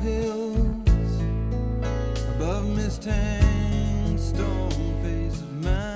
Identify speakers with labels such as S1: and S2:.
S1: hills above Miss Tang's stone face of mine.